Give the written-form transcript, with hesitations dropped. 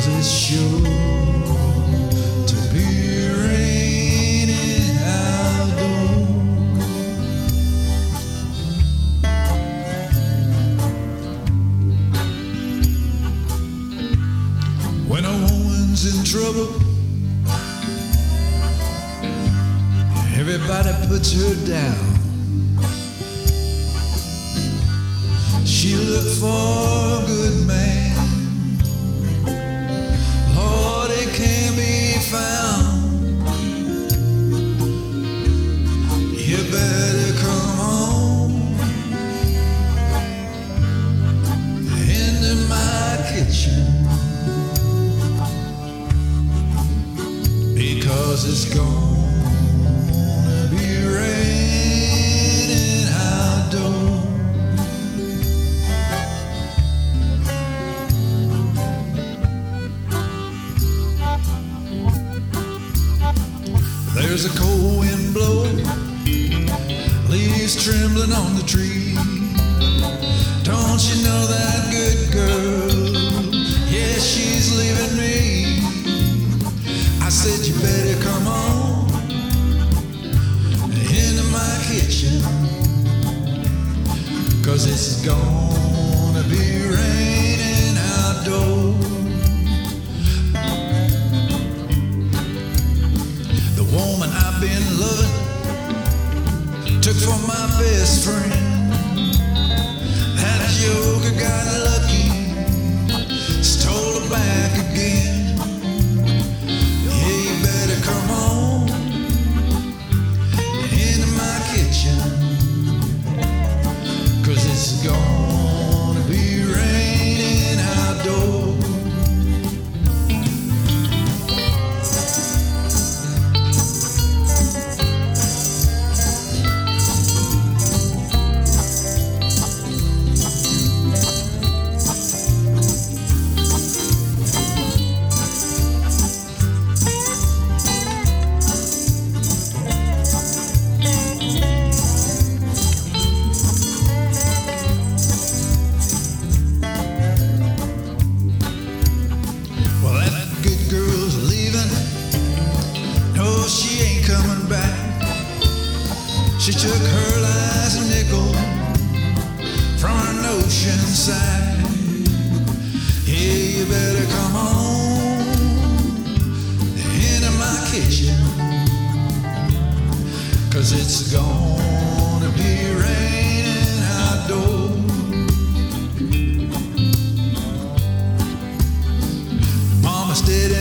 it's sure to be raining outdoors. When a woman's in trouble, everybody puts her down. She looked for a good man. Lord, it can't be found. You better come home into my kitchen, because it's gonna be raining outdoors. There's a cold wind blowing, leaves trembling on the tree. Don't you know that good girl? Yeah, she's leaving me. I said you better come on into my kitchen, 'cause it's gonna be raining outdoors. The woman I've been loving took for my best friend. That joker got lucky, stole her back again. Yeah, you better come on into my kitchen, 'cause it's gonna be raining outdoors. She ain't coming back. She took her last nickel from an ocean side. Yeah, you better come home into my kitchen, 'cause it's gonna be raining outdoors. Mama's dead